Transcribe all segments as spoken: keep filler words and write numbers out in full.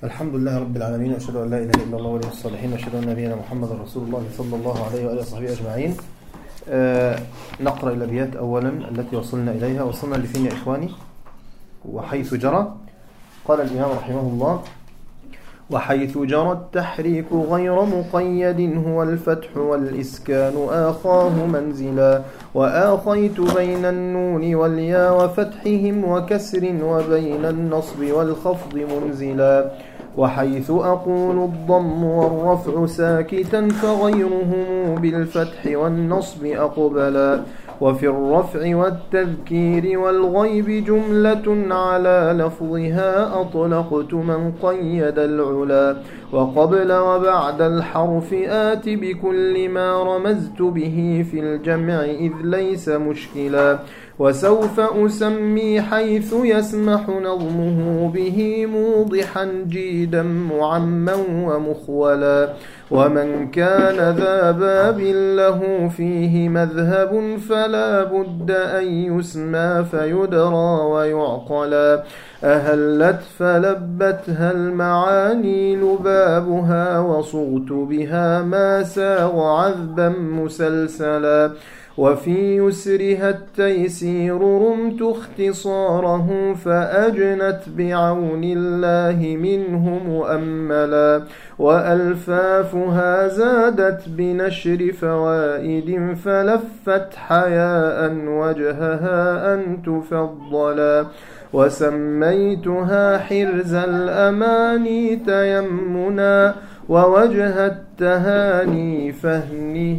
الحمد لله رب العالمين، وأشهد أن لا إله إلا الله ولي الصالحين، وأشهد أن نبينا محمد رسول الله صلى الله عليه وآله وصحبه أجمعين. آه نقرأ الأبيات أولا التي وصلنا إليها. وصلنا لفين يا إخواني؟ وحيث جرى. قال الإمام رحمه الله: وحيث جرى التحريك غير مقيد هو الفتح والإسكان آخاه منزلا، وآخيت بين النون واليا وفتحهم وكسر وبين النصب والخفض منزلا، وحيث أقول الضم والرفع ساكتا فغيرهم بالفتح والنصب أقبلا، وفي الرفع والتذكير والغيب جملة على لفظها أطلقت من قيد العلا، وقبل وبعد الحرف آت بكل ما رمزت به في الجمع إذ ليس مشكلا، وسوف أسمي حيث يسمح نظمه به موضحا جيدا معما ومخولا، ومن كان ذا باب له فيه مذهب فلا بد أن يسمى فيدرى ويعقلا، أهلت فلبتها المعاني لبابها وصغت بها ما ساغ عذبا مسلسلا، وفي يسرها التيسير رمت اختصاره فأجنت بعون الله منه مؤملا، وألفافها زادت بنشر فوائد فلفت حياء وجهها أن تفضلا، وسميتها حرز الأماني تيمنا ووجه التهاني فهنه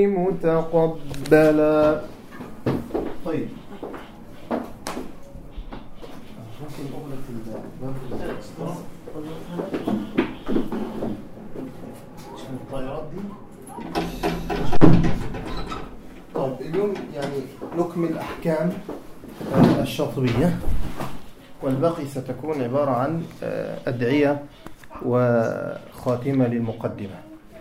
متقبلا. طيب ممكن أغلق الباب عشان الطائرات دي. طيب اليوم يعني نكمل أحكام الشاطبية، والباقي ستكون عبارة عن أدعية وخاتمة للمقدمة.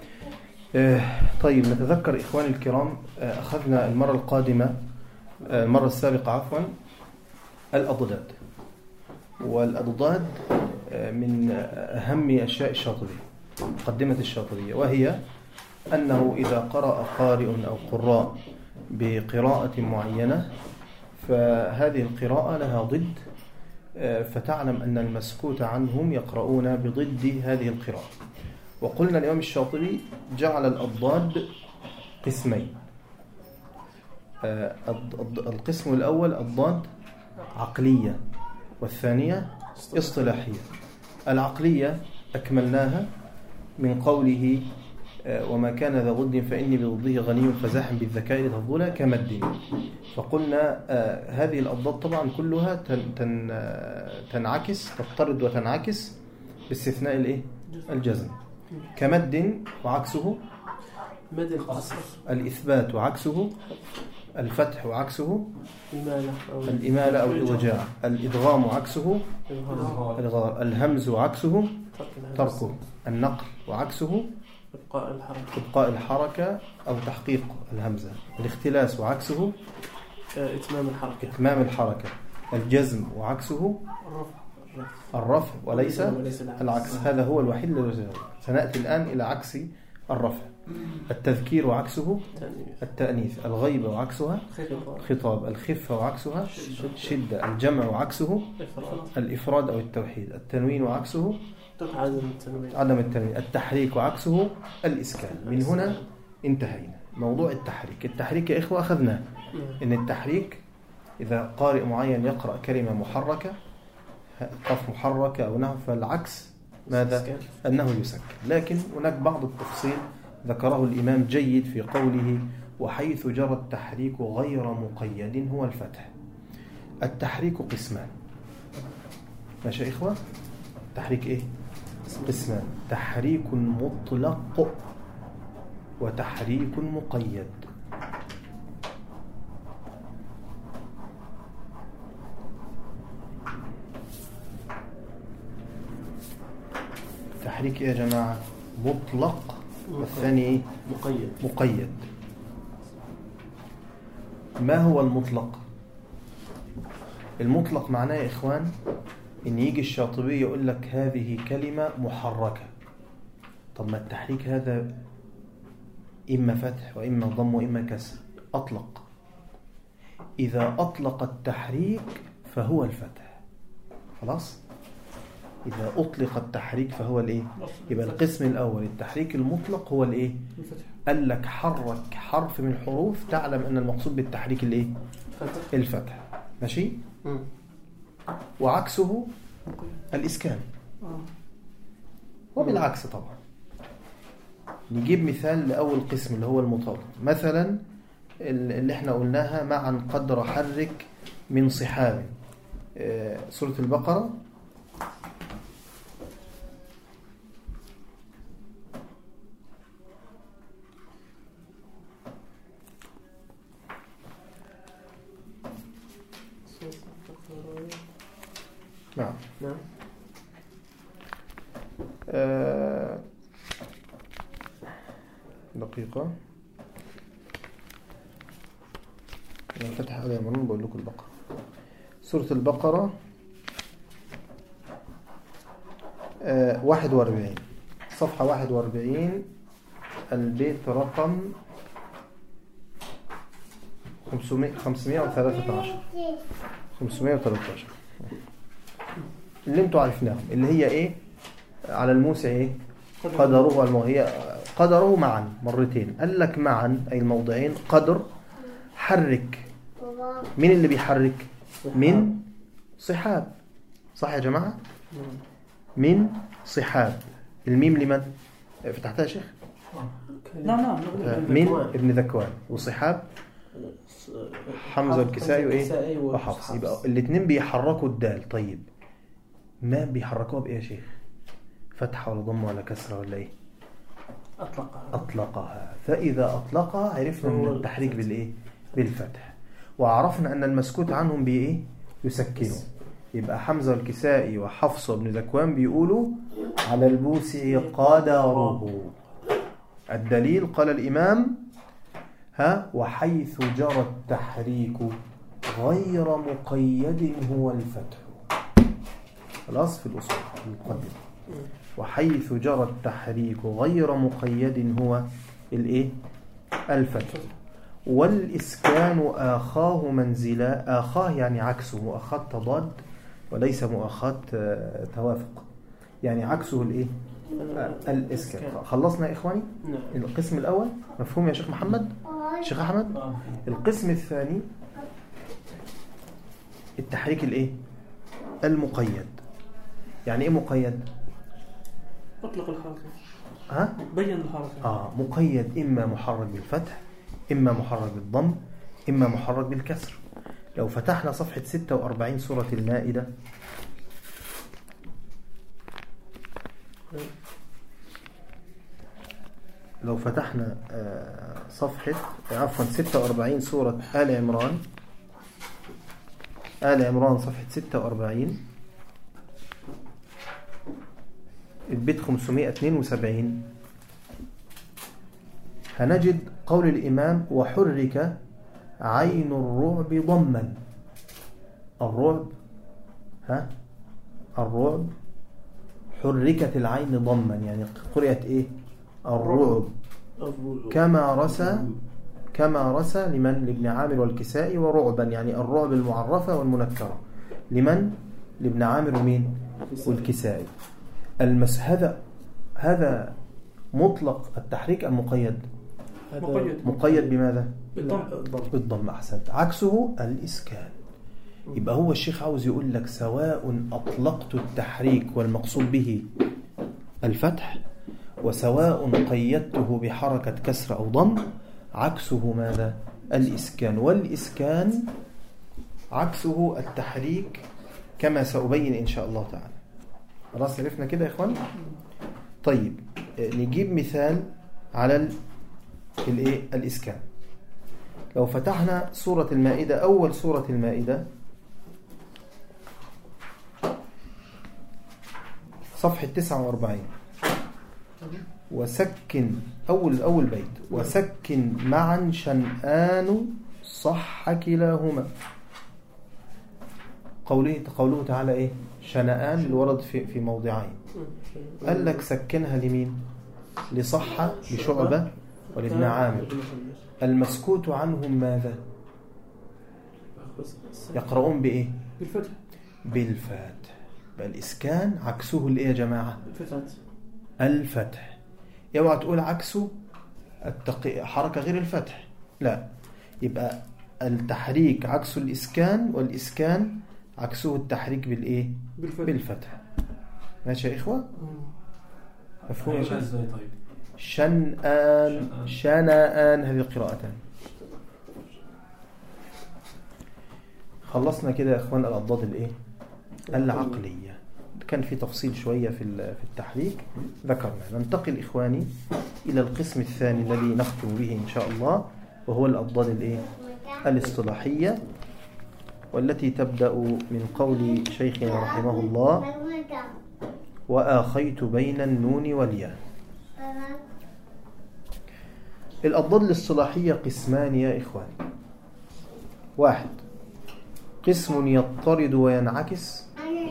طيب نتذكر إخواني الكرام، أخذنا المرة القادمة المرة السابقة عفوا الأضداد، والأضداد من أهم أشياء الشاطبية، مقدمة الشاطبية، وهي أنه إذا قرأ قارئ أو قراء بقراءة معينة فهذه القراءة لها ضد، فتعلم أن المسكوت عنهم يقرؤون بضد هذه القراءة. وقلنا الإمام الشاطبي جعل الأضداد قسمين. القسم الأول أضداد عقلية، والثانية اصطلاحية. العقلية أكملناها من قوله: وما كان ذا ضد فإني بضده غني فزاحم بالذكاء لتفضلا كمد. فقلنا آه هذه الأضداد طبعا كلها تن تن تنعكس تضطرد وتنعكس باستثناء الايه الجزم. كمد وعكسه مد القصر، الإثبات وعكسه الفتح وعكسه الإمالة أو الإضجاع، الإدغام وعكسه الإغار، الهمز وعكسه تركه، النقل وعكسه إبقاء الحركة إبقاء الحركة أو تحقيق الهمزة، الاختلاس وعكسه إتمام الحركة إتمام الحركة، الجزم وعكسه الرفع وليس العكس. هذا هو الوحيد الذي سنأتي الآن إلى عكس الرفع. التذكير وعكسه التأنيث، الغيبة وعكسها خطاب، الخفة وعكسها شدة، الجمع وعكسه الإفراد أو التوحيد، التنوين وعكسه عدم التنوين عدم التنوين، التحريك وعكسه الإسكان. من هنا انتهينا موضوع التحريك. التحريك يا إخوة أخذناه إن التحريك إذا قارئ معين يقرأ كلمة محركة، قف محركة أو نحو، فالعكس ماذا؟ أنه يسكن. لكن هناك بعض التفصيل ذكره الإمام جيد في قوله: وحيث جرى التحريك غير مقيد هو الفتح. التحريك قسمان، ماشي يا إخوة؟ التحريك إيه؟ قسمان: تحريك مطلق وتحريك مقيد. تحريك إيه يا جماعة؟ مطلق، والثاني إيه؟ مقيد. مقيد. ما هو المطلق؟ المطلق معناه يا إخوان إن يجي الشاطبي يقول لك هذه كلمة محركة. طب ما التحريك هذا إما فتح وإما ضم وإما كسر، أطلق. إذا أطلق التحريك فهو الفتح. خلاص؟ إذا أطلق التحريك فهو الإيه؟ يبقى القسم الأول التحريك المطلق هو الإيه؟ قال لك حرك حرف من الحروف تعلم أن المقصود بالتحريك الإيه؟ الفتح. ماشي؟ وعكسه الإسكان، وبالعكس طبعا. نجيب مثال لأول قسم اللي هو المطلق. مثلا اللي احنا قلناها معا قدر حرك من صحاب، سورة البقرة. نعم نعم. آه دقيقة. أنا فتح آل عمران بقول لكم البقرة. سورة البقرة آه واحد واربعين، صفحة واحد واربعين، البيت رقم خمسمائة وثلاثة عشر خمسمائة وثلاثة عشر اللي انتوا عرفناهم، اللي هي ايه؟ على الموسع ايه؟ قدره والموهية قدره معا مرتين. قال لك معا أي الموضعين. قدر حرك، مين اللي بيحرك؟ من صحاب. صح يا جماعة؟ من صحاب. الميم لمن؟ فتحتها يا شيخ؟ نعم نعم. من ابن ذكوان. وصحاب حمزة الكسائي وإيه؟ وحفص. يبقى الاثنين بيحركوا الدال. طيب ما بيحركوها بإيه يا شيخ؟ فتحة ولا ضمة ولا كسرة ولا إيه؟ أطلقها. أطلقها. فإذا أطلقها عرفنا من التحريك بالإيه؟ بالفتح. وعرفنا أن المسكوت عنهم بإيه؟ يسكنوا. يبقى حمزة الكسائي وحفص وابن ذكوان بيقولوا على الموسع قدره. الدليل قال الإمام ها وحيث جرى التحريك غير مقيد هو الفتح. خلاص في الأصول المقدمة. وحيث جرى التحريك غير مقيد هو الإيه؟ الفتح. والإسكان آخاه منزلا. آخاه يعني عكسه، مؤخاة تضاد وليس مؤخاة توافق، يعني عكسه الإيه؟ الإسكان. خلصنا يا إخواني؟ القسم الأول مفهوم يا شيخ محمد؟ شيخ أحمد؟ القسم الثاني التحريك الإيه؟ المقيد. يعني إيه مقيد؟ أطلق الحركة. ها؟ بين الحركة. آه مقيد إما محرك بالفتح، إما محرك بالضم، إما محرك بالكسر. لو فتحنا صفحة ستة وأربعين سورة المائدة، لو فتحنا صفحة عفوا ستة وأربعين سورة آل عمران، آل عمران صفحة ستة وأربعين البيت خمسمائة واثنين وسبعين، هنجد قول الإمام وحرك عين الرعب ضما. الرعب ها الرعب حركت العين ضما، يعني قرأت إيه؟ الرعب. كما رسى كما رسى لمن؟ لابن عامر والكسائي. ورعبا يعني الرعب المعرفة والمنكرة لمن؟ لابن عامر ومين؟ والكسائي. المس هذا هذا مطلق التحريك أم مقيد؟ مقيد. مقيد بماذا؟ بالضم. بالضم. أحسنت. عكسه الإسكان. يبقى هو الشيخ عاوز يقول لك سواء أطلقت التحريك والمقصود به الفتح، وسواء قيدته بحركة كسر أو ضم، عكسه ماذا؟ الإسكان. والإسكان عكسه التحريك كما سأبين إن شاء الله تعالى. خلاص عرفنا كده يا إخوان؟ طيب نجيب مثال على الإيه؟ الإسكان. لو فتحنا سورة المائدة، أول سورة المائدة صفحة تسعة وأربعين، وسكن أول أول بيت وسكن معا شنآن صح كلاهما. قوله قوله تعالى إيه؟ شنآن اللي ورد في في موضعين. قال لك سكنها لمين؟ لصحة لشعبة ولابن عامر. المسكوت عنهم ماذا؟ يقرؤون بإيه؟ بالفتح. بالفتح. الإسكان عكسه الإيه يا جماعة؟ الفتح. الفتح. اوعى تقول عكسه التق... حركة غير الفتح، لا، يبقى التحريك عكسه الإسكان، والإسكان عكسه التحريك بالإيه؟ بالفتح. بالفتح. ماشي يا إخوة؟ مفهوم يا شيخ؟ طيب. شنآن شنآن هذه القراءتان. خلصنا كده يا إخوان الأضداد الإيه؟ العقلية. كان في تفصيل شوية في في التحريك ذكرنا. ننتقل إخواني إلى القسم الثاني الذي نختم به إن شاء الله، وهو الأضداد الإيه؟ الاصطلاحية، والتي تبدأ من قول شيخنا رحمه الله: وآخيت بين النون والياء. الأضداد الاصطلاحية قسمان يا إخوان. واحد، قسم يضطرد وينعكس،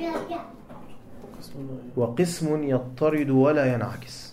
وقسم يضطرد ولا ينعكس.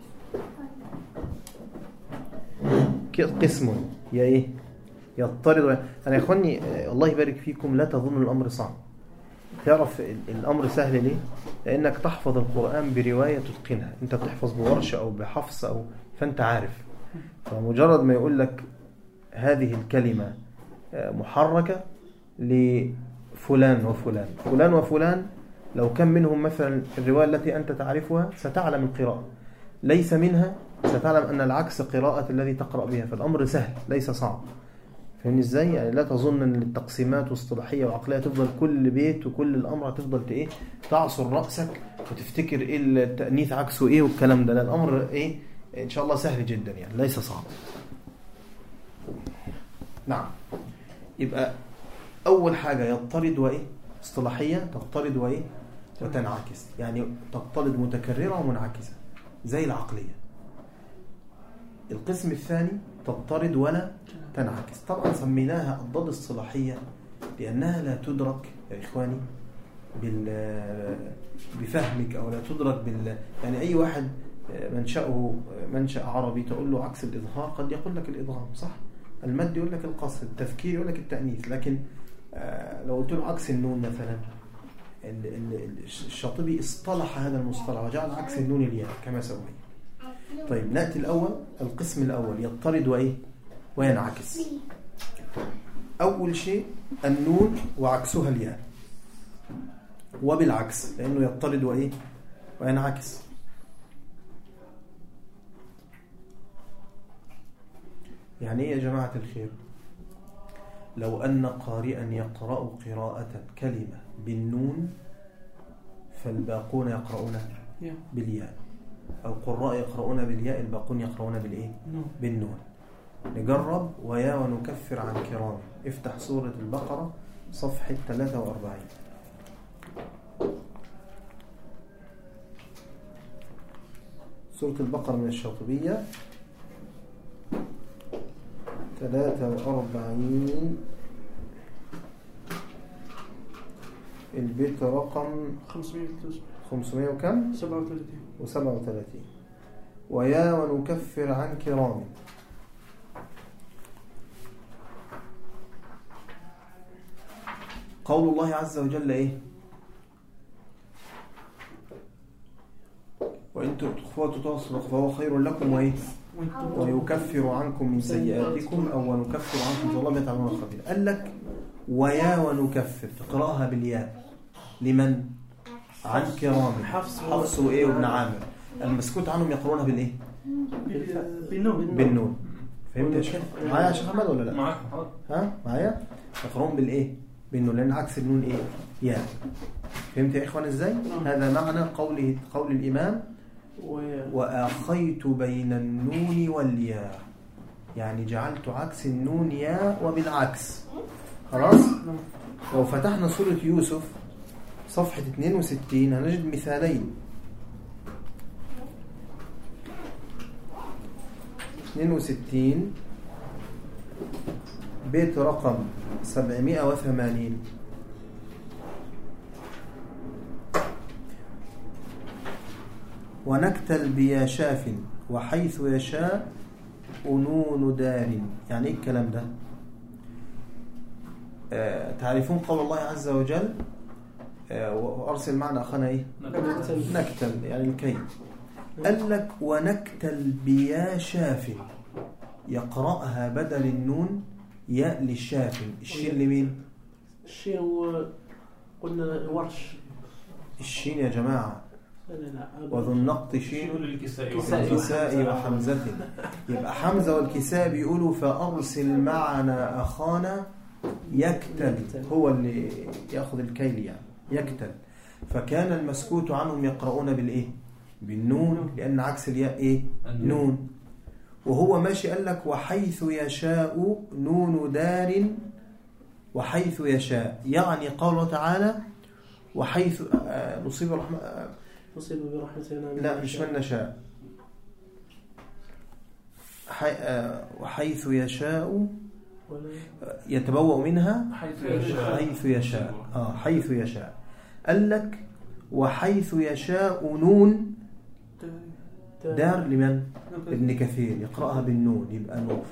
قسم يا إيه؟ يضطرد ولا... أنا يا إخواني الله يبارك فيكم لا تظن الأمر صعب. تعرف الأمر سهل ليه؟ لأنك تحفظ القرآن برواية تتقنها. أنت بتحفظ بورش أو بحفص أو فأنت عارف. فمجرد ما يقول لك هذه الكلمة محركة لفلان وفلان فلان وفلان، لو كان منهم مثلا الرواية التي أنت تعرفها ستعلم القراءة، ليس منها ستعلم أن العكس قراءة الذي تقرأ بها. فالأمر سهل ليس صعب. فهمني إزاي؟ يعني لا تظن أن التقسيمات واصطلاحية وعقلية تفضل كل بيت وكل الأمر هتفضل إيه تعصر رأسك وتفتكر إيه التأنيث عكسه إيه والكلام ده. لا، الأمر إيه إن شاء الله سهل جدا، يعني ليس صعب. نعم. يبقى أول حاجة يضطرد وإيه؟ اصطلاحية تضطرد وإيه؟ وتنعكس، يعني تضطرد متكررة ومنعكسة زي العقلية. القسم الثاني تضطرد ولا تنعكس. طبعا سميناها أضداد اصطلاحية لأنها لا تدرك يا إخواني بفهمك، أو لا تدرك بال يعني أي واحد منشأه منشأ عربي تقول له عكس الإظهار قد يقول لك الإضغام، صح؟ المد يقول لك القصر، التذكير يقول لك التأنيث. لكن لو قلت له عكس النون مثلا، الشاطبي اصطلح هذا المصطلح وجعل عكس النون الياء كما سوي. طيب نأتي الأول. القسم الأول يضطرد وإيه؟ وينعكس. أول شيء النون وعكسها الياء، وبالعكس لأنه يضطرد وإيه؟ وينعكس. يعني إيه يا جماعة الخير؟ لو أن قارئا يقرأ قراءة كلمة بالنون فالباقون يقرؤون بالياء، أو قراء يقرؤون بالياء الباقون يقرؤون بالإيه؟ بالنون. نجرب. ويا ونكفر عن كرام. افتح سورة البقرة صفحة ثلاثة وأربعين. سورة البقرة من الشاطبية ثلاثة وأربعين، البيت رقم خمسمائة وكم؟ سبعة وثلاثين وسبعة وثلاثين. ويا ونكفر عن كرام. قول الله عز وجل إيه؟ وإن تخفوا وتتصدقوا فهو خير لكم وإيه؟ ويكفر عنكم من سيئاتكم أو ونكفر عنكم ظلام يتعلمون خبير. قال لك ويا ونكفر تقرأها بالياء لمن؟ عن كرام حفص وإيه وابن عامر. المسكوت عنهم يقرؤونها بالإيه؟ بالنون. بالنون. فهمت يا شيخ؟ معايا يا شيخ محمد ولا لا؟ معاك. ها معايا؟ يقرؤون بالإيه؟ بالنون، لأن عكس النون إيه؟ ياء. فهمت يا إخوان إزاي؟ هذا معنى قوله قول الإمام وآخيت بين النون والياء، يعني جعلت عكس النون ياء وبالعكس. خلاص؟ لو فتحنا سورة يوسف صفحة اثنين وستين هنجد مثالين. اثنين وستين بيت رقم سبعمائة وثمانين. ونكتل بيا شاف وحيث يشاء نون دار. يعني ايه الكلام ده؟ آه تعرفون قول الله عز وجل آه وأرسل معنا أخانا ايه؟ نكتل. نكتل يعني الكي. قال لك ونكتل بيا شاف، يقرأها بدل النون ياء للشاف. الشين لمين؟ الشين هو قلنا ورش. الشين يا جماعة لا لا وذو النقط شين للكساء والكساء وحمزة. يبقى حمزة والكساء بيقولوا فأرسل معنا أخانا يكتل، هو اللي يأخذ الكيل يعني يكتل. فكان المسكوت عنهم يقرؤون بالإيه؟ بالنون، لأن عكس الياء إيه؟ نون. وهو ماشي قال لك وحيث يشاء نون دار وحيث يشاء، يعني قوله تعالى وحيث نصيب الرحمة نصيب برحمتنا لا مش من نشاء، وحيث يشاء يتبوأ منها حيث يشاء حيث يشاء آه حيث يشاء. قال لك وحيث يشاء نون دار لمن؟ ابن كثير يقرأها بالنون، يبقى نون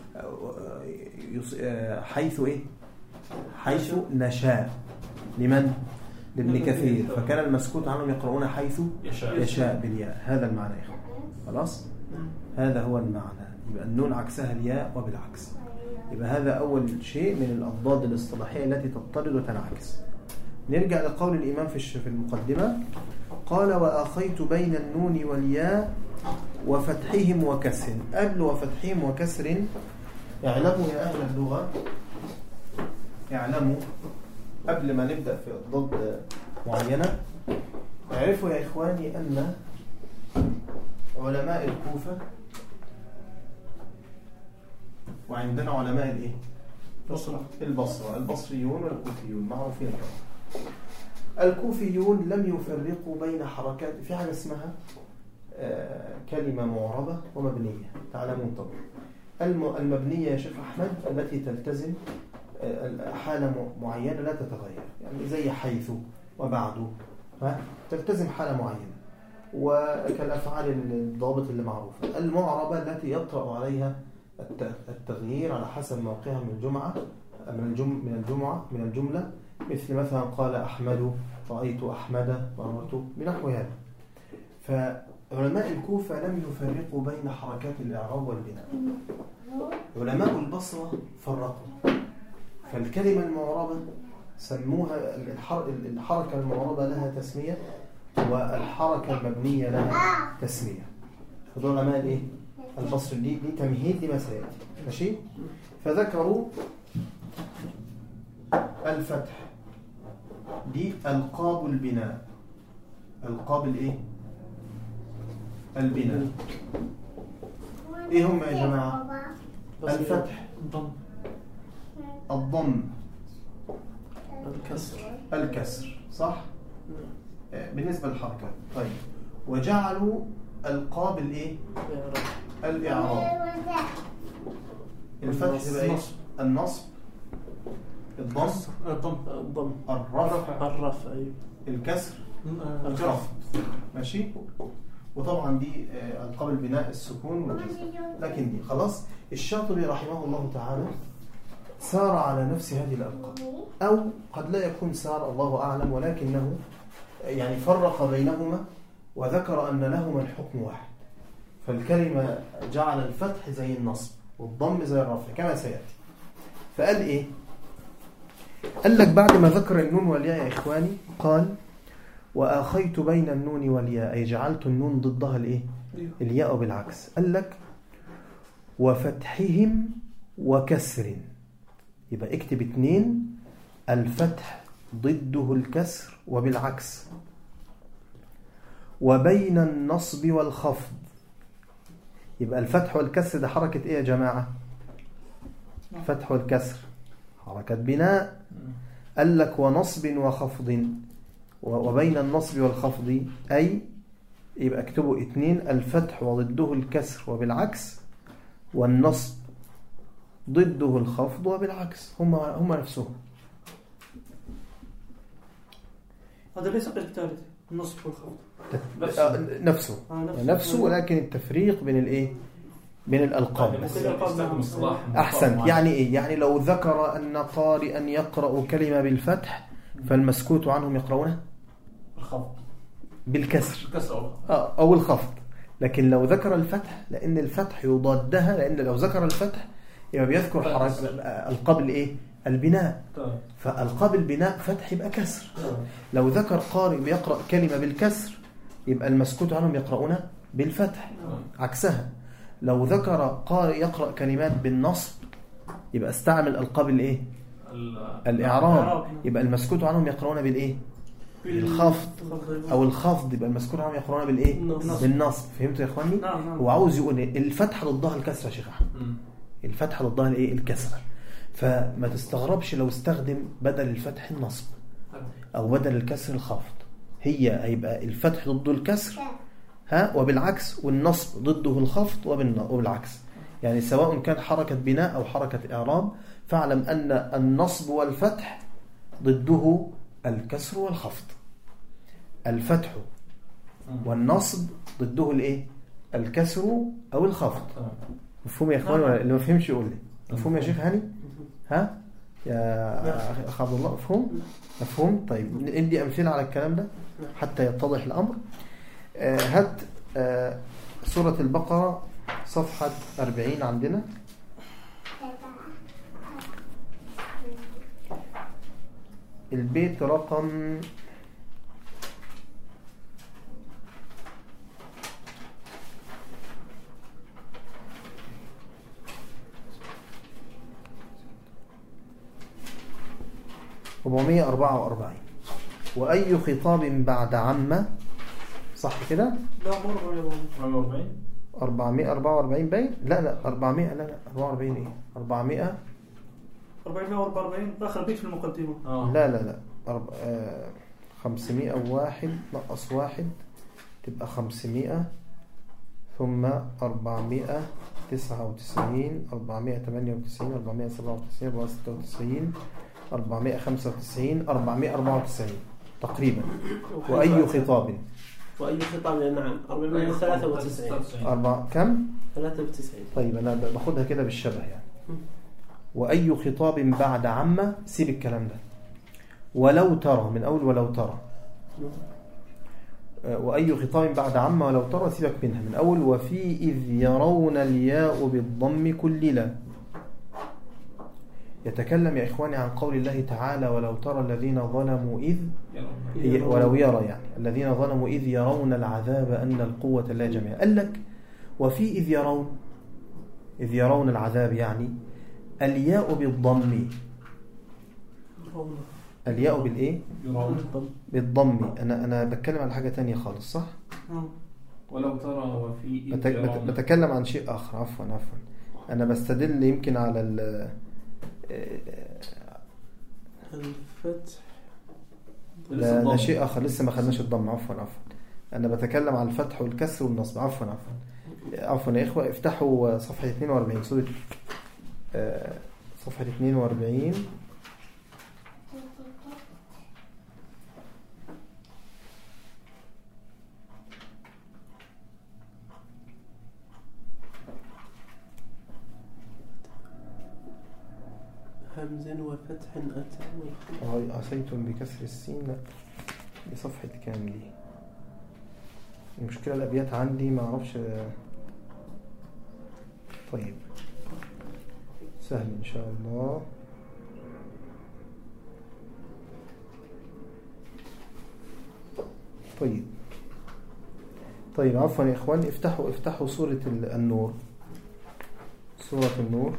حيث إيه؟ حيث نشاء لمن؟ لابن كثير. فكان المسكوت عنهم يقرؤون حيث يشاء, يشاء بالياء. هذا المعنى يا إخوان. خلاص؟ هذا هو المعنى. يبقى النون عكسها الياء وبالعكس. يبقى هذا أول شيء من الأضداد الاصطلاحية التي تضطرد وتنعكس. نرجع لقول الإمام في المقدمة. قال وآخيت بين النون والياء وفتحهم وكسر. قبل وفتحهم وكسر اعلموا يا أهل اللغة، اعلموا قبل ما نبدأ في ضد معينة، اعرفوا يا إخواني أن علماء الكوفة وعندنا علماء الايه؟ بصرة. البصرة، البصريون والكوفيون معروفين. الكوفيون لم يفرقوا بين حركات، في حاجة اسمها آه كلمة معربة ومبنية، تعلمون طبعا. المبنية يا شيخ أحمد التي تلتزم آه حالة معينة لا تتغير، يعني زي حيث وبعد، تلتزم حالة معينة، وكالأفعال الضابط اللي معروفة. المعربة التي يطرأ عليها التغيير على حسب موقعها من الجمعة من الجم من الجمعة من الجملة، مثل مثلا قال أحمد، رأيت أحمد، مررت، بنحو هذا. فعلماء الكوفة لم يفرقوا بين حركات الإعراب والبناء. علماء البصرة فرقوا، فالكلمة المعربة سموها الحركة المعربة لها تسمية، والحركة المبنية لها تسمية. فدول علماء الايه؟ البصر. دي دي تمهيد لما سيأتي. ماشي؟ فذكروا الفتح دي ألقاب البناء. ألقاب الايه؟ البناء. ايه هم يا جماعة؟ الفتح، الضم، الضم، الكسر، الكسر، صح؟ بالنسبة للحركات. طيب، وجعلوا ألقاب الايه؟ الإعراب. الفتح يبقى ايه؟ النصب، الضم، الضم، الضم، الرفع، الرفع، الكسر، الخفض. ماشي؟ وطبعا دي ألقاب البناء السكون والجزم. لكن دي خلاص. الشاطبي رحمه الله تعالى سار على نفس هذه الألقاب، أو قد لا يكون سار، الله أعلم، ولكنه يعني فرق بينهما وذكر أن لهما الحكم واحد. فالكلمة جعل الفتح زي النصب والضم زي الرفع كما سيأتي. فقال إيه؟ قال لك بعد ما ذكر النون والياء يا إخواني، قال وآخيت بين النون والياء، أي جعلت النون ضدها الإيه؟ الياء بالعكس. قال لك وفتحهم وكسر. يبقى اكتب اتنين، الفتح ضده الكسر وبالعكس. وبين النصب والخفض. يبقى الفتح والكسر ده حركة ايه يا جماعة؟ فتح والكسر حركة بناء. قال لك ونصب وخفض. وبين النصب والخفض أي، يبقى اكتبوا اتنين، الفتح وضده الكسر وبالعكس، والنصب ضده الخفض وبالعكس. هم هم نفسهم. هذا ليس قسم ثالث. النصب والخفض نفسه آه نفسه, آه نفسه. نفسه ولكن التفريق بين الايه بين الألقاب. أحسنت. يعني إيه؟ يعني لو ذكر أن قارئا يقرأ كلمة بالفتح فالمسكوت عنهم يقرؤونه الخفض بالكسر الكسر أو الخفض. لكن لو ذكر الفتح لأن الفتح يضادها، لأن لو ذكر الفتح يبقى بيذكر حركة ألقاب الإيه البناء، فألقاب البناء فتح يبقى كسر. لو ذكر قارئ بيقرأ كلمة بالكسر يبقى المسكوت عنهم يقرؤونه بالفتح. عكسها لو ذكر قارئ يقرأ كلمات بالنصب يبقى استعمل ألقاب الإيه الإعراب، يبقى المسكوت عنهم يقرؤون بالإيه بالخفض، أو الخفض يبقى المسكوت عنهم يقرؤون بالإيه بالنصب. فهمتوا يا إخواني؟ هو عاوز يقول الفتحة ضدها الكسرة يا شيخ أحمد، الفتحة ضدها الإيه الكسرة. فما تستغربش لو استخدم بدل الفتح النصب أو بدل الكسر الخفض. هي هيبقى الفتح ضده الكسر ها وبالعكس، والنصب ضده الخفض وبالعكس. يعني سواء كان حركة بناء أو حركة إعراب فاعلم أن النصب والفتح ضده الكسر والخفض. الفتح والنصب ضده الإيه الكسر أو الخفض. مفهوم يا إخوان؟ اللي ما فهمش يقول لي مفهوم يا شيخ هاني؟ ها يا أخ عبد الله مفهوم؟ مفهوم. طيب ندي أمثلة على الكلام ده حتى يتضح الأمر. هات سورة البقرة صفحة أربعين عندنا. البيت رقم أربعمائة وأربعة وأربعين. وأي خطاب بعد عم، صح كده؟ لا مرة أربعمائة وأربعة وأربعين باين؟ لا لا أربعمائة لا لا أربعة وأربعين إيه؟ أربعمائة أربعمائة وأربعة وأربعين آخر بيت في المقدمة. آه. لا لا لا أرب... آه... خمسمائة وواحد نقص واحد تبقى خمسمائة، ثم أربعمائة تسعة وتسعين، أربعمائة ثمانية وتسعين، أربعمائة سبعة وتسعين، أربعمائة ستة وتسعين، أربعمائة خمسة وتسعين، أربعمائة أربعة وتسعين تقريبا. وأي خطاب وأي خطاب نعم أربعمائة ثلاثة وتسعين. أربعة كم؟ ثلاثة وتسعين. طيب أنا باخدها كده بالشبه يعني. وأي خطاب بعد عم، سيب الكلام ده. ولو ترى من أول ولو ترى. وأي خطاب بعد عم ولو ترى سيبك منها من أول. وفي إذ يرون الياء بالضم كللا. يتكلم يا إخواني عن قول الله تعالى ولو ترى الذين ظلموا إذ هي ولو يرى يعني الذين ظلموا إذ يرون العذاب أن القوة لا جميعا. قال لك وفي إذ يرون، إذ يرون العذاب يعني الياء بالضم. الياء بالإيه؟ بالضم. أنا أنا بتكلم عن حاجة تانية خالص صح؟ ولو ترى وفي بت... بت... بتكلم عن شيء آخر. عفوا عفوا أنا بستدل يمكن على ال الفتح. لا ده شيء آخر لسه ما خدناش الضم. عفوا عفوا أنا بتكلم عن الفتح والكسر والنصب. عفوا عفوا عفوا يا إخوة افتحوا صفحة اثنين وأربعين سورة صفحة اثنين وأربعين. همز وفتح أتى والخ عسيتم بكسر السين. لا بصفحة كاملة. المشكلة الأبيات عندي ما أعرفش. طيب سهل إن شاء الله. طيب طيب عفوا يا إخوان افتحوا افتحوا سورة النور. سورة النور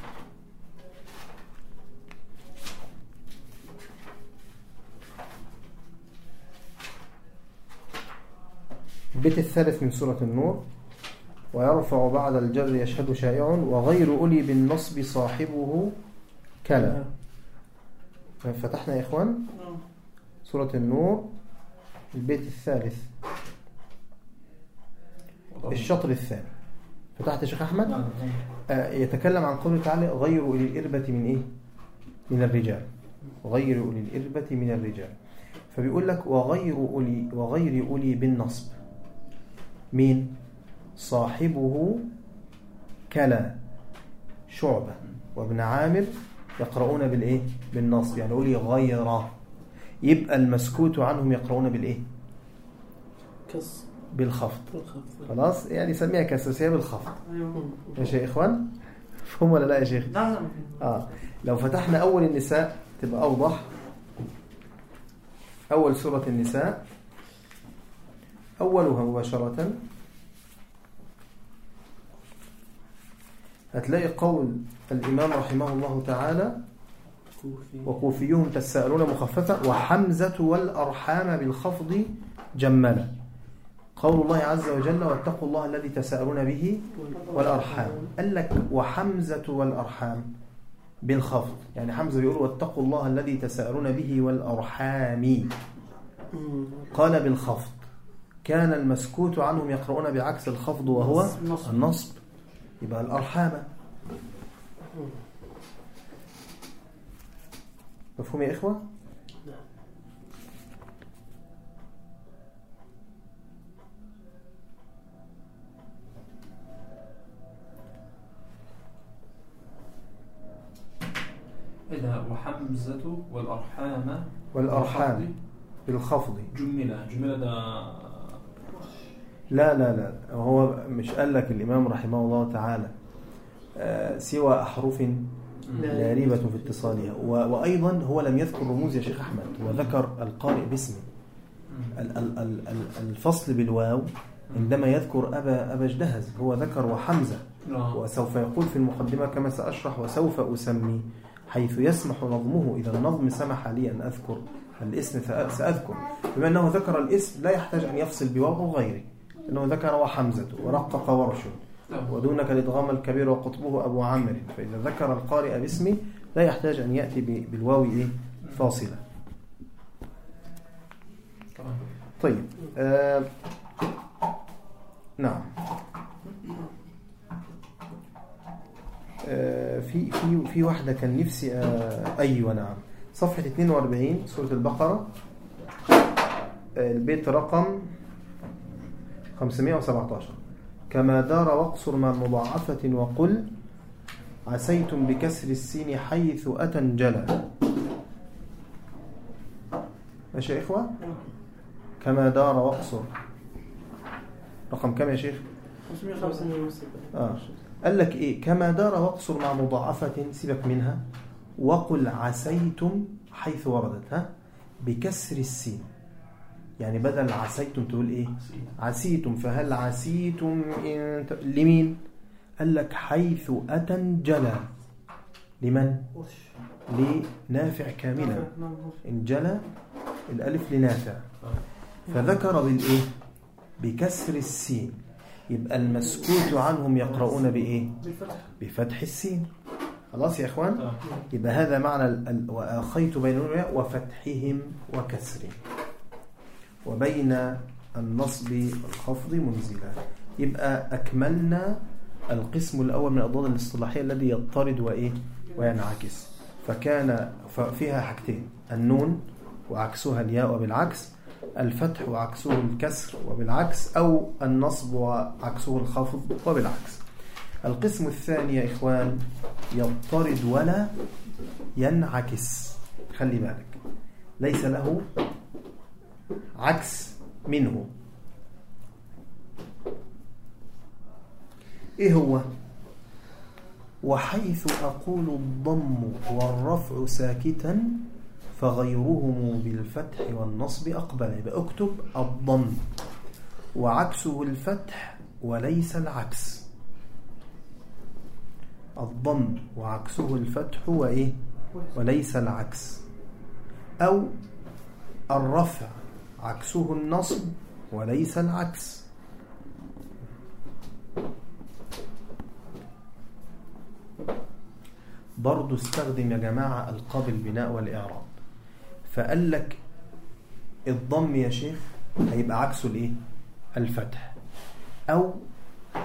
البيت الثالث من سورة النور. ويرفع بعد الجر يشهد شائع وغير أولي بالنصب صاحبه كلا. فتحنا يا إخوان سورة النور البيت الثالث الشطر الثاني. فتحت يا شيخ أحمد. آه يتكلم عن قوله تعالى غير أولي الإربة من إيه؟ من الرجال. غير أولي الإربة من الرجال. فبيقول لك وغير أولي وغير أولي بالنصب مين؟ صاحبه كلا شعبة وابن عامر يقرؤون بالإيه؟ بالنصب، يعني أولي غيره، يبقى المسكوت عنهم يقرؤون بالإيه؟ كسر بالخفض. بالخفض. خلاص، يعني سميها كسرسية بالخفض. ماشي يا إخوان؟ فهم ولا لا يا شيخ؟ نعم. آه. لو فتحنا أول النساء تبقى أوضح. أول سورة النساء أولها مباشرة هتلاقي قول الإمام رحمه الله تعالى وكوفيهم تساءلون مخففة وحمزة والأرحام بالخفض جملا. قول الله عز وجل واتقوا الله الذي تساءلون به والأرحام، قال لك وحمزة والأرحام بالخفض، يعني حمزة بيقول واتقوا الله الذي تساءلون به والأرحام، قال بالخفض. كان المسكوت عنهم يقرؤون بعكس الخفض وهو النصب، يبقى الأرحام. مفهوم يا إخوة؟ إذا وحمزة والأرحام والأرحام بالخفض جملة جملة ده لا لا لا، هو مش قال لك الإمام رحمه الله تعالى آه سوى أحرف لا ريبة في اتصالها، وأيضا هو لم يذكر رموز يا شيخ أحمد، وذكر القارئ باسمه. الفصل بالواو عندما يذكر أبا, أبا جدهز هو ذكر وحمزة، وسوف يقول في المقدمة كما سأشرح وسوف أسمي حيث يسمح نظمه. إذا النظم سمح لي أن أذكر الاسم سأذكر، بما أنه ذكر الاسم لا يحتاج أن يفصل بواو أو غيره، أنه ذكر وحمزة ورقق ورش ودونك الإدغام الكبير وقطبه أبو عمرو، فإذا ذكر القارئ باسمه لا يحتاج أن يأتي بالواو إيه فاصلة. طيب آه نعم آه في في في واحدة كان نفسي آه أيوة نعم، صفحة اثنين وأربعين سورة البقرة، آه البيت رقم خمسمائة وسبعة عشر. كما دار واقصر مع مضاعفة وقل عسيتم بكسر السين حيث أتى انجلى. ماشي يا إخوة؟ كما دار واقصر رقم كم يا شيخ؟ خمسمائة وخمسين آه. قال لك إيه؟ كما دار واقصر مع مضاعفة، سيبك منها، وقل عسيتم حيث وردت ها بكسر السين، يعني بدل عسيتم تقول إيه؟ عسيتم. فهل عسيتم إن ت... لمين؟ قال لك حيث أتى انجلى. لمن؟ لنافع كاملا، انجلى الألف لنافع، فذكر بالإيه؟ بكسر السين، يبقى المسكوت عنهم يقرؤون بإيه؟ بفتح السين. خلاص يا إخوان؟ يبقى هذا معنى ال... وآخيت بين وفتحهم وكسرهم، وبين النصب والخفض منزلا. يبقى أكملنا القسم الأول من الأضداد الاصطلاحية الذي يضطرد وإيه وينعكس. فكان فيها حاجتين: النون وعكسها الياء وبالعكس، الفتح وعكسه الكسر وبالعكس، أو النصب وعكسه الخفض وبالعكس. القسم الثاني يا إخوان يضطرد ولا ينعكس، خلي بالك، ليس له عكس منه. إيه هو؟ وحيث أقول الضم والرفع ساكتا فغيرهم بالفتح والنصب أقبل. يبقى اكتب الضم وعكسه الفتح وليس العكس. الضم وعكسه الفتح وإيه وليس العكس. أو الرفع عكسه النصب وليس العكس. برضو استخدم يا جماعة ألقاب البناء والإعراب. فقال لك الضم يا شيخ هيبقى عكسه الإيه؟ الفتح، أو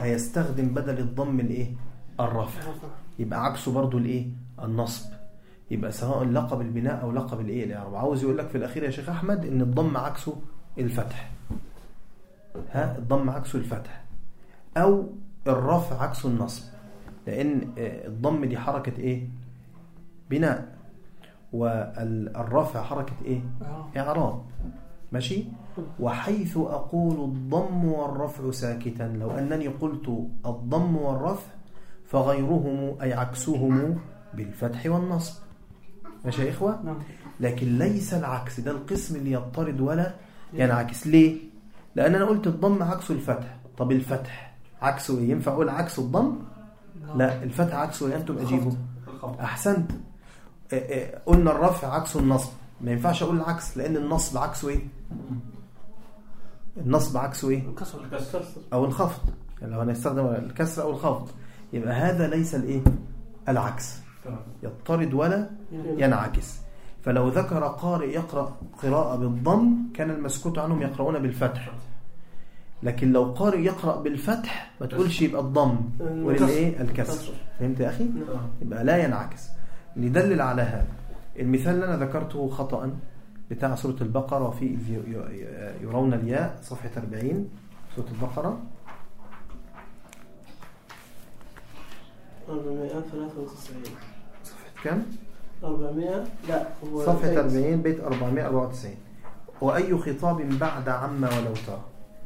هيستخدم بدل الضم الإيه؟ الرفع، يبقى عكسه برضو الإيه؟ النصب. يبقى سواء لقب البناء أو لقب الإيه الإعراب. عاوز يقول لك في الأخير يا شيخ أحمد إن الضم عكسه الفتح. ها الضم عكسه الفتح أو الرفع عكسه النصب، لأن الضم دي حركة إيه؟ بناء، والرفع حركة إيه؟ إعراب. ماشي. وحيث أقول الضم والرفع ساكتا، لو أنني قلت الضم والرفع فغيرهم أي عكسهم بالفتح والنصب. ماشي يا إخوة؟ لكن ليس العكس، ده القسم اللي يضطرد ولا ينعكس. ليه؟ لأن أنا قلت الضم عكسه الفتح. طب الفتح عكسه إيه؟ ينفع أقول عكس الضم؟ لا، الفتح عكسه إيه؟ أنتم أجيبوا. أحسنت. قلنا الرفع عكسه النصب، ما ينفعش أقول العكس، لأن النصب عكسه إيه؟ النصب عكسه إيه؟ الكسر أو الخفض. يعني لو هنستخدم الكسر أو الخفض يبقى هذا ليس الإيه؟ العكس، يضطرد ولا ينعكس. فلو ذكر قارئ يقرأ قراءة بالضم كان المسكوت عنهم يقرؤون بالفتح، لكن لو قارئ يقرأ بالفتح ما تقولش يبقى الضم والإيه؟ الكسر. فهمت يا أخي؟ يبقى لا ينعكس. ندلل على هذا المثال اللي أنا ذكرته خطأ بتاع سورة البقرة، وفي يرون الياء صفحة أربعين سورة البقرة أربعمائة وثلاثة وتسعين. صفحة كم؟ أربعمائة لا هو صفحة أربعين بيت أربعمائة وأربعة وتسعين. وأي خطاب بعد عم ولو ترى.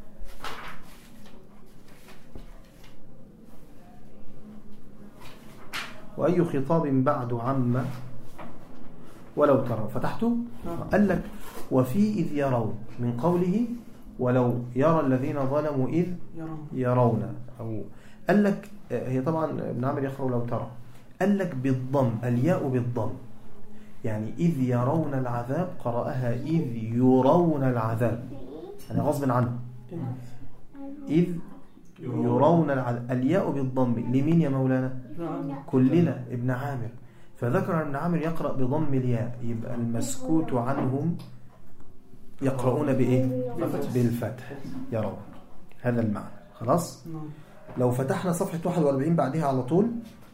وأي خطاب بعد عم ولو ترى. فتحته قال لك وفي إذ يرون من قوله ولو يرى الذين ظلموا إذ يرون. أو قال لك هي طبعا ابن عامر يقرأ لو ترى، قال لك بالضم، الياء بالضم، يعني إذ يرون العذاب قرأها إذ يرون العذاب، يعني غصب عنه إذ يرون العذاب. الياء بالضم لمين يا مولانا؟ كلنا ابن عامر. فذكر ابن عامر يقرأ بضم الياء، يبقى المسكوت عنهم يقرؤون بإيه؟ بالفتح، يرون. هذا المعنى. خلاص. لو فتحنا صفحة واحد وأربعين بعدها على طول،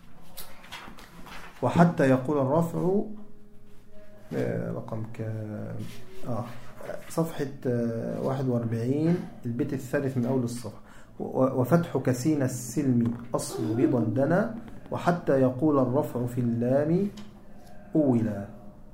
وحتى يقول الرفع رقم ك آه صفحة واحد وأربعين البيت الثالث من أول الصفحة. وفتح كسين السلم أصل رضا دنا، وحتى يقول الرفع في اللام أولا.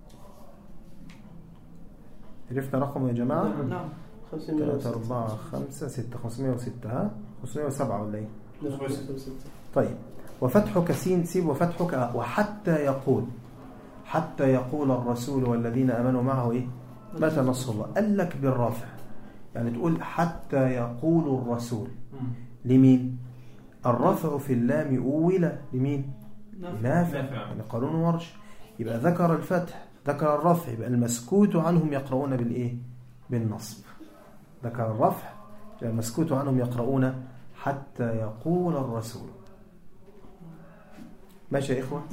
عرفنا رقم يا جماعة؟ نعم. ثلاثة أربعة خمسة ستة خمسمائة وستة. ها خمسمائة وسبعة ولا إيه؟ طيب. وفتح كسين سيب وفتحك وحتى يقول، حتى يقول الرسول والذين آمنوا معه إيه؟ متى نصر الله. قال لك بالرفع، يعني تقول حتى يقول الرسول. لمين؟ الرفع في اللام أولى لمين؟ نافع، يعني قالون ورش. يبقى ذكر الفتح ذكر الرفع، يبقى المسكوت عنهم يقرؤون بالإيه؟ بالنصب. ذكر الرفع، يبقى المسكوت عنهم يقرؤون حتى يقول الرسول. ماشي يا إخوة؟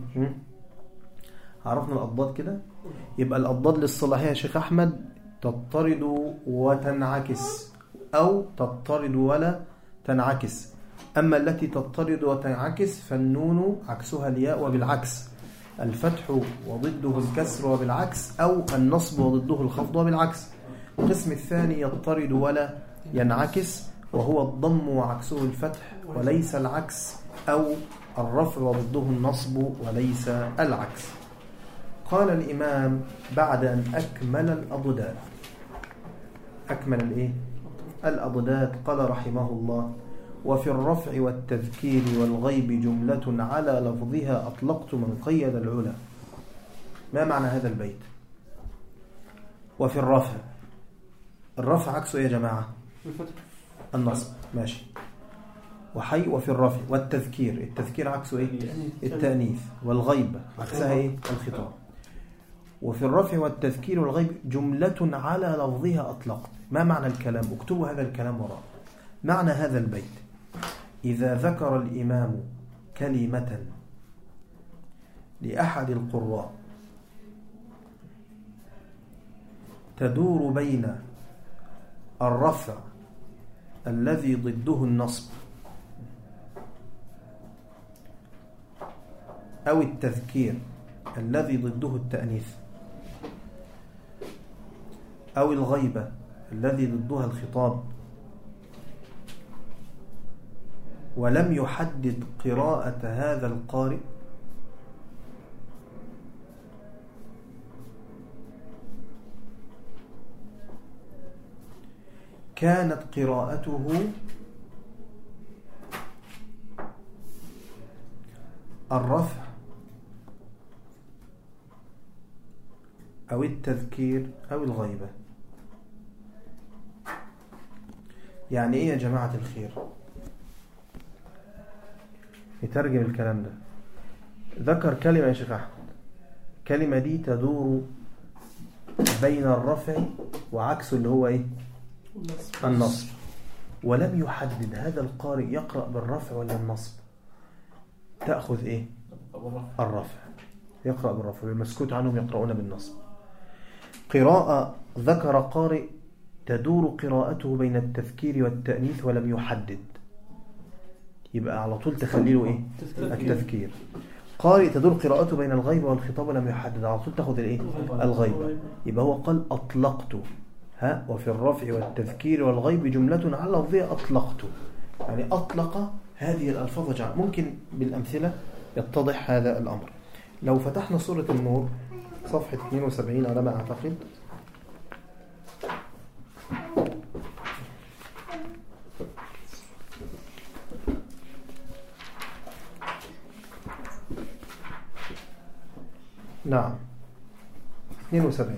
عرفنا الأضداد كده. يبقى الأضداد للصلاحية يا شيخ أحمد تضطرد وتنعكس، أو تضطرد ولا تنعكس. أما التي تضطرد وتنعكس فالنون عكسها الياء وبالعكس، الفتح وضده الكسر وبالعكس، أو النصب وضده الخفض وبالعكس. القسم الثاني يضطرد ولا ينعكس، وهو الضم وعكسه الفتح وليس العكس، أو الرفع وضده النصب وليس العكس. قال الإمام بعد أن أكمل الأضداد، أكمل الإيه؟ الأضداد. قال رحمه الله وفي الرفع والتذكير والغيب جملة على لفظها أطلقت من قيد العلا. ما معنى هذا البيت؟ وفي الرفع، الرفع عكسه يا جماعة النصب. ماشي. وحي. وفي الرفع والتذكير، التذكير عكسه إيه؟ التأنيث. والغيب عكسها إيه؟ الخطاب. وفي الرفع والتذكير والغيب جملة على لفظها أطلقت. ما معنى الكلام؟ اكتبوا هذا الكلام وراء. معنى هذا البيت إذا ذكر الإمام كلمة لأحد القراء تدور بين الرفع الذي ضده النصب أو التذكير الذي ضده التأنيث، أو الغيبة الذي ضدها الخطاب، ولم يحدد قراءة هذا القارئ، كانت قراءته الرفع أو التذكير أو الغيبة. يعني إيه يا جماعة الخير؟ نترجم الكلام ده. ذكر كلمة يا شيخ أحمد، كلمة دي تدور بين الرفع وعكسه اللي هو إيه؟ النصب. ولم يحدد هذا القارئ يقرأ بالرفع ولا النصب. تأخذ إيه؟ الرفع، يقرأ بالرفع، والمسكوت عنهم يقرؤون بالنصب. قراءة ذكر قارئ تدور قراءته بين التذكير والتأنيث ولم يحدد، يبقى على طول تخليله إيه؟ التذكير. قارئ تدور قراءته بين الغيبة والخطاب ولم يحدد، على طول تأخذ الإيه؟ الغيبة. يبقى هو قال أطلقت، ها، وفي الرفع والتذكير والغيب جملة على لفظها أطلقت، يعني أطلق هذه الألفاظ جمع. ممكن بالأمثلة يتضح هذا الأمر. لو فتحنا سورة النور صفحة اثنين وسبعين على ما أعتقد، نعم اثنين وسبعين،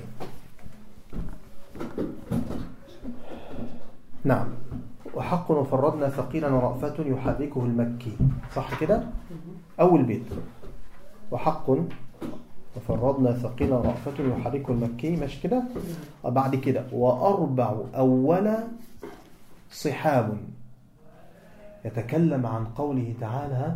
نعم. وحق وفردنا ثقيلا ورأفة يحركه المكي، صح كده؟ أول بيت، وحق وفردنا ثقيلا ورأفة يحركه المكي، مش كده؟ بعد كده وأربع أول صحاب، يتكلم عن قوله تعالى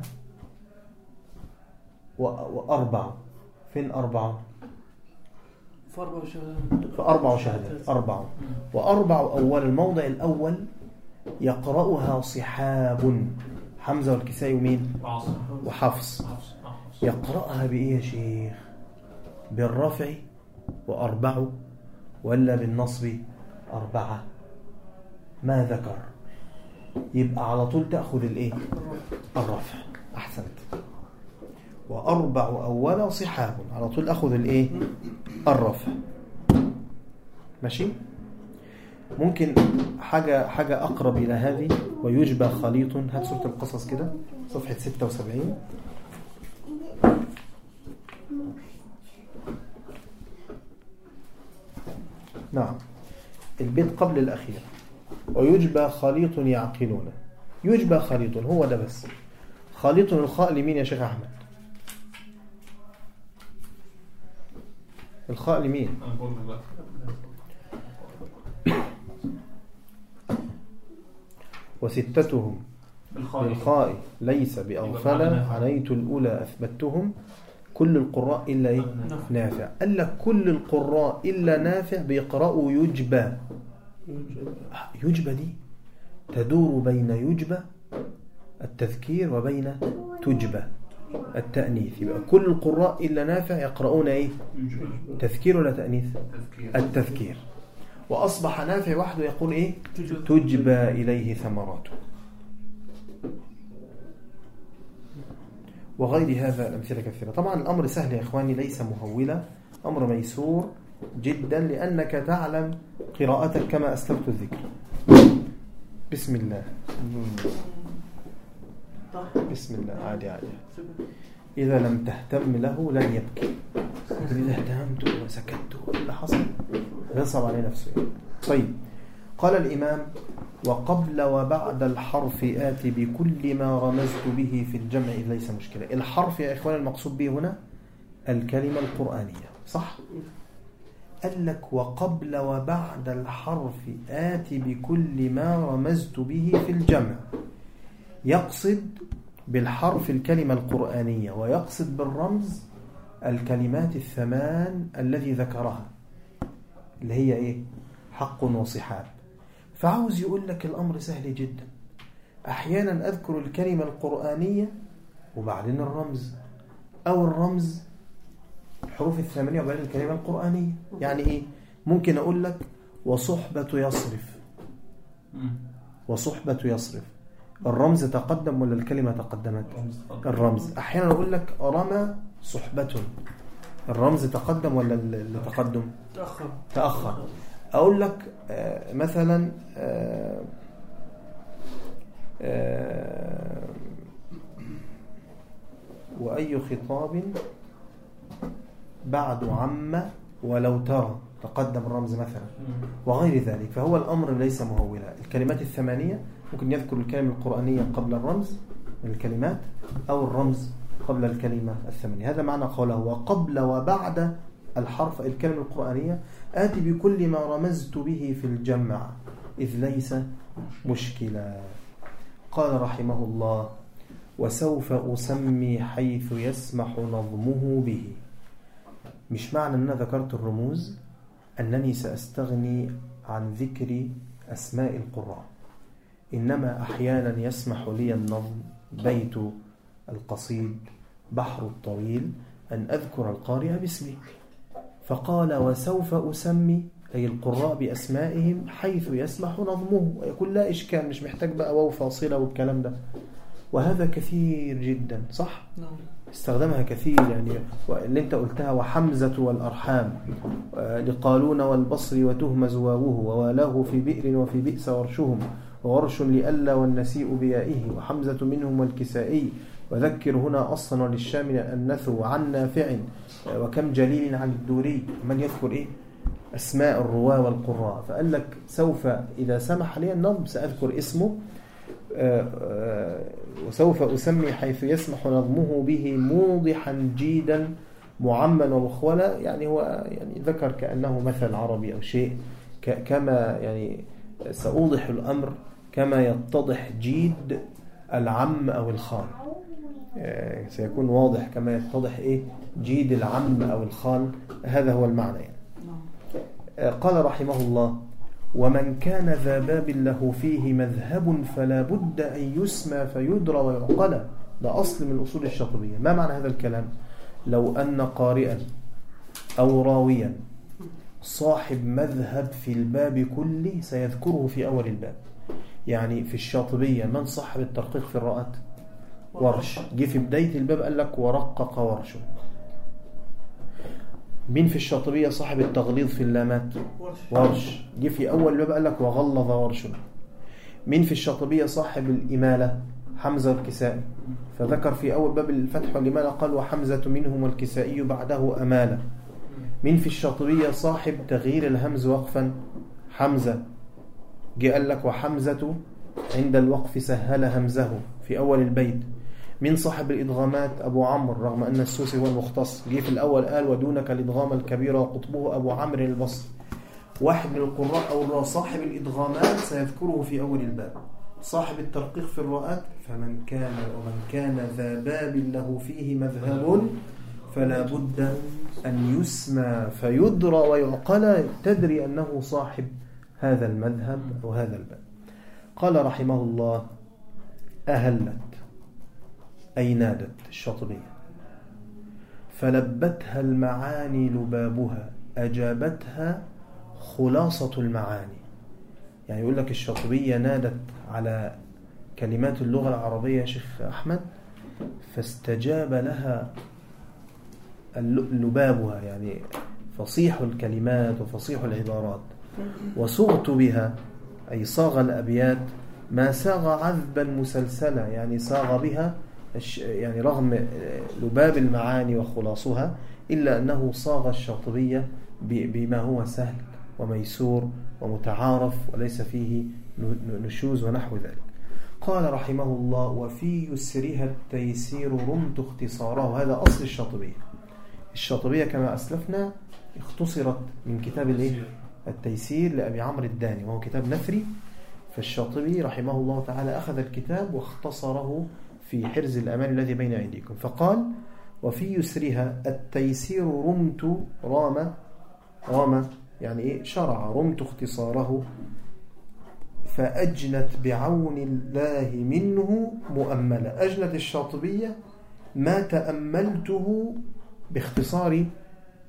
وأربع، فين أربع؟ فأربع شهادات، فأربع شهادات، أربع. وأربع أول، الموضع الأول يقرأها صحاب، حمزة والكسائي ومين؟ وحفص. يقرأها بإيه يا شيخ؟ بالرفع وأربع، ولا بالنصب أربعة؟ ما ذكر، يبقى على طول تأخذ الإيه؟ الرفع. أحسنت. وأربع أول صحاب، على طول أخذ الإيه؟ الرفع. ماشي؟ ممكن حاجة حاجة أقرب إلى هذه، ويجبى خليط. هات سورة القصص كده صفحة ستة وسبعين. نعم، البيت قبل الأخير. ويجبى خليط يعقلون، يجبى خليط، هو ده بس. خليط الخاء لمين يا شيخ أحمد؟ الخاء لمين؟ وستتهم بالخاء ليس بأغفل، عنيت الأولى أثبتهم. كل القراء إلا إيه؟ نافع. قال لك كل القراء إلا نافع بيقرأوا يجبى. يجبى دي تدور بين يجبى التذكير وبين تجبى التأنيث. يبقى كل القراء إلا نافع يقرؤون إيه؟ تذكير ولا تأنيث؟ التذكير. وأصبح نافع وحده يقول إيه؟ تجبى إليه ثمراته. وغير هذا الأمثلة كثيرة. طبعا الأمر سهل يا إخواني، ليس مهولا، أمر ميسور جدا، لأنك تعلم قراءتك كما أسلفت الذكر. بسم الله، بسم الله، عادي عادي. إذا لم تهتم له لن يبكي، إذا اهتمت وسكت اللي حصل يصعب عليه نفسه. طيب، قال الإمام وقبل وبعد الحرف آتي بكل ما رمزت به في الجمع إذ ليس مشكلة. الحرف يا إخوان المقصود به هنا الكلمة القرآنية، صح؟ قال لك وقبل وبعد الحرف آتي بكل ما رمزت به في الجمع. يقصد بالحرف الكلمة القرآنية، ويقصد بالرمز الكلمات الثمان الذي ذكرها اللي هي إيه؟ حق وصحاب. فعاوز يقول لك الأمر سهل جدا. أحيانا أذكر الكلمة القرآنية وبعدين الرمز، أو الرمز الحروف الثمانية وبعدين الكلمة القرآنية. يعني إيه؟ ممكن أقول لك وصحبة يصرف، وصحبة يصرف، الرمز تقدم ولا الكلمة تقدمت؟ الرمز. أحيانا أقول لك رمى صحبة، الرمز تقدم ولا التقدم؟ تأخر. تأخر. أقول لك آه مثلا آه آه وأي خطاب بعد عم ولو ترى، تقدم الرمز مثلا، وغير ذلك. فهو الأمر ليس مهولا. الكلمات الثمانية ممكن يذكر الكلمة القرآنية قبل الرمز من الكلمات، أو الرمز قبل الكلمة الثمانية. هذا معنى قوله وقبل وبعد الحرف الكلمة القرآنية آتي بكل ما رمزت به في الجمع إذ ليس مشكلا. قال رحمه الله وسوف أسمي حيث يسمح نظمه به. مش معنى أن أنا ذكرت الرموز أنني سأستغني عن ذكر أسماء القراء، إنما أحيانا يسمح لي النظم، بيت القصيد، بحر الطويل، أن أذكر القارئ باسمه. فقال وسوف أسمي أي القراء بأسمائهم حيث يسمح نظمه، ويقول لا إشكال، مش محتاج بقى واو فاصلة والكلام ده. وهذا كثير جدا، صح؟ استخدمها كثير، يعني اللي انت قلتها وحمزة والأرحام لقالون والبصر وتهمز واوه ووالاه في بئر وفي بئس ورشهم وورش لألا والنسيء بيائه وحمزة منهم والكسائي وذكر هنا أصلا وللشامل النث وعن نافع وكم جليل عن الدوري. من يذكر إيه؟ أسماء الرواة والقراء. فقال لك سوف إذا سمح لي النظم سأذكر اسمه، وسوف أسمي حيث يسمح نظمه به موضحا جيدا معما ومخولا. يعني هو يعني ذكر كأنه مثل عربي أو شيء، كما يعني سأوضح الأمر كما يتضح جيد العم أو الخال، سيكون واضح كما يتضح إيه جيد العم أو الخال. هذا هو المعنى يعني. قال رحمه الله ومن كان ذا باب له فيه مذهب فلا بد أن يسمى فيدرى ويعقل. ده أصل من أصول الشاطبية. ما معنى هذا الكلام؟ لو أن قارئا أو راويا صاحب مذهب في الباب كله سيذكره في أول الباب. يعني في الشاطبية من صاحب الترقيق في الراءات؟ ورش. جه في بداية الباب قال لك ورقق ورش. مين في الشاطبية صاحب التغليظ في اللامات؟ ورش. جه في أول الباب قال لك وغلظ ورش. مين في الشاطبية صاحب الإمالة؟ حمزة الكسائي، فذكر في أول باب الفتح والإمالة قال وحمزة منهم والكسائي بعده أمالة. مين في الشاطبية صاحب تغيير الهمز وقفا؟ حمزة، جه قال لك وحمزة عند الوقف سهل همزه في أول البيت. من صاحب الإدغامات؟ أبو عمرو، رغم أن السوسي هو المختص، جه في الأول قال ودونك الإدغام الكبير وقطبه أبو عمرو البصري. واحد من القراء أو صاحب الإدغامات سيذكره في أول الباب. صاحب الترقيق في الراءات فمن كان ومن كان ذا باب له فيه مذهب فلا بد أن يسمى فيدرى ويعقل، تدري أنه صاحب هذا المذهب أو هذا الباب. قال رحمه الله أهلت أي نادت الشاطبية فلبتها المعاني لبابها أجابتها خلاصة المعاني. يعني يقول لك الشاطبية نادت على كلمات اللغة العربية يا شيخ أحمد فاستجاب لها لبابها، يعني فصيح الكلمات وفصيح العبارات. وصغت بها أي صاغ الأبيات ما ساغ عذبا مسلسلا، يعني صاغ بها يعني رغم لباب المعاني وخلاصها إلا أنه صاغ الشاطبية بما هو سهل وميسور ومتعارف وليس فيه نشوز ونحو ذلك. قال رحمه الله وفي يسرها التيسير رمت اختصاره. هذا أصل الشاطبية. الشاطبية كما أسلفنا اختصرت من كتاب الايه التيسير لأبي عمرو الداني وهو كتاب نثري. فالشاطبي رحمه الله تعالى أخذ الكتاب واختصره في حرز الأمان الذي بين أيديكم. فقال وفي يسرها التيسير رمت رام رام يعني إيه شرع رمت اختصاره فأجنت بعون الله منه مؤملة. أجنت الشاطبية ما تأملته باختصار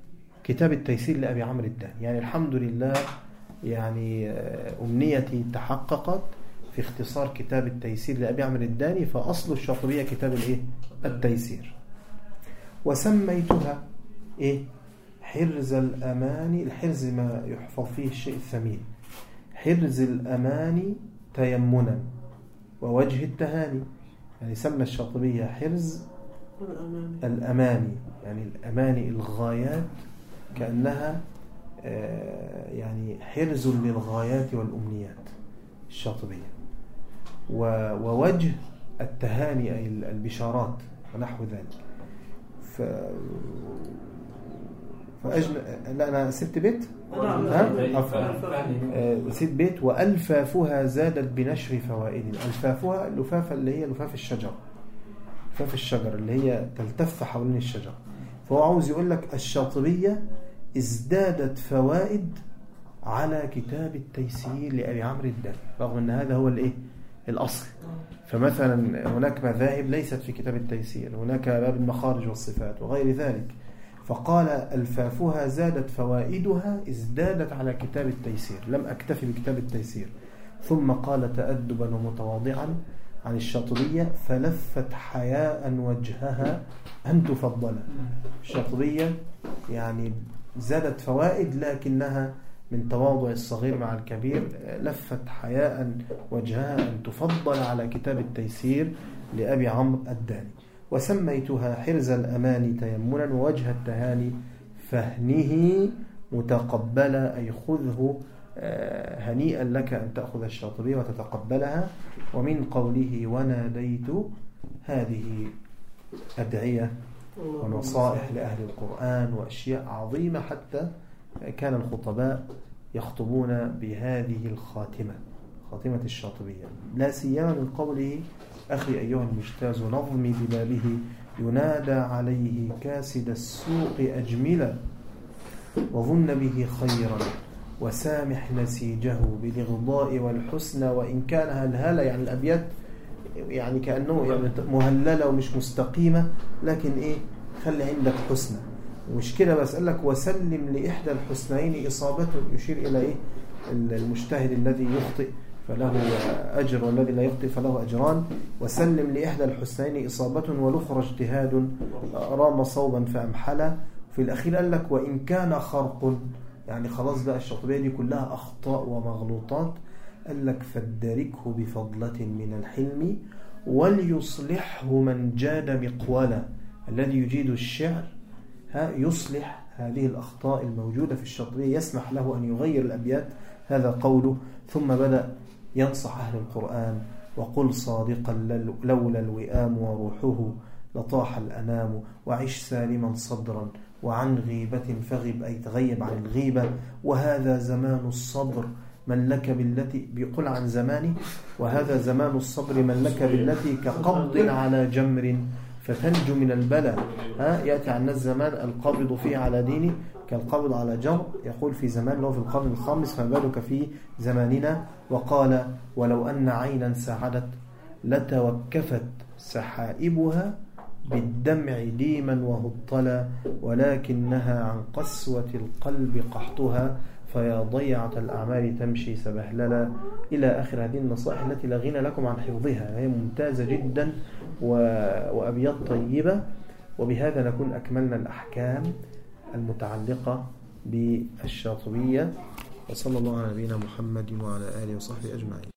كتاب التيسير لأبي عمرو الداني. يعني الحمد لله يعني أمنيتي تحققت في اختصار كتاب التيسير لأبي عمرو الداني، فأصل الشاطبية كتاب الإيه؟ التيسير. وسميتها إيه؟ حرز الأماني. الحرز ما يحفظ فيه الشيء الثمين. حرز الأماني تيمنا ووجه التهاني. يعني سمى الشاطبية حرز الأماني، يعني الأماني الغايات، كأنها يعني حرز للغايات والأمنيات الشاطبية. ووجه التهاني أي البشارات ونحو ذلك. ف... فأجن... لا أنا سبت بيت سبت بيت وألفافها زادت بنشر فوائد. ألفافها اللفافة اللي هي لفاف الشجر، لفاف الشجر اللي هي تلتف حوالين الشجر. فهو عاوز يقول لك الشاطبية ازدادت فوائد على كتاب التيسير لأبي عمرو الداني، رغم أن هذا هو الإيه؟ الأصل. فمثلا هناك مذاهب ليست في كتاب التيسير، هناك باب المخارج والصفات وغير ذلك. فقال ألفافها زادت فوائدها ازدادت على كتاب التيسير، لم أكتفي بكتاب التيسير. ثم قال تأدبا ومتواضعا عن الشاطبية فلفت حياء وجهها أن تفضل. الشاطبية يعني زادت فوائد لكنها من تواضع الصغير مع الكبير، لفت حياء وجهها أن تفضل على كتاب التيسير لأبي عمرو الداني. وسميتها حرز الأماني تيمنا ووجه التهاني فهنه متقبلا، أي خذه هنيئا لك أن تأخذ الشاطبية وتتقبلها. ومن قوله وناديت هذه أدعية ونصائح لأهل القرآن وأشياء عظيمة، حتى كان الخطباء يخطبون بهذه الخاتمة، خاتمة الشاطبية، لا سيما من قوله أخي أيها المجتاز نظمي ببابه ينادى عليه كاسد السوق أجملا وظن به خيرا وسامح نسيجه بالإغضاء والحسنى وإن كان هلهلة. يعني الأبيات يعني كأنه يعني مهللة ومش مستقيمة، لكن إيه خلي عندك حسنى. ومش كده بس، قال لك وسلم لإحدى الحسنين إصابة، يشير إلى إيه؟ المجتهد الذي يخطئ فله أجر والذي لا يخطئ فله أجران. وسلم لإحدى الحسنين إصابة والأخرى اجتهاد رام صوبا فأمحلا. في الأخير قال لك وإن كان خرق، يعني خلاص بقى الشاطبية دي كلها أخطاء ومغلوطات، قال لك فادركه بفضلة من الحلم وليصلحه من جاد مقولا. الذي يجيد الشعر ها يصلح هذه الأخطاء الموجودة في الشاطبية، يسمح له أن يغير الأبيات. هذا قوله. ثم بدأ ينصح أهل القرآن وقل صادقا لولا الوئام وروحه لطاح الأنام وعش سالما صدرا وعن غيبة فغب، أي تغيب عن الغيبة. وهذا زمان الصبر من لك بالتي، بيقول عن زماني وهذا زمان الصبر من لك بالتي كقبض على جمر فتنجو من البلاء. ها يأتي عن الزمان القبض فيه على ديني كالقبض على جمر، يقول في زمان له في القرن الخامس، فما بالك في زماننا. وقال ولو أن عينا سعدت لتوكفت سحائبها بالدمع ديما وهطلا ولكنها عن قسوة القلب قحطها فيا ضيعة الأعمال تمشي سبهللا، إلى آخر هذه النصائح التي لا غنى لكم عن حفظها، هي ممتازة جدا وأبيات طيبة. وبهذا نكون أكملنا الأحكام المتعلقة بالشاطبية. وصلى الله على نبينا محمد وعلى آله وصحبه أجمعين.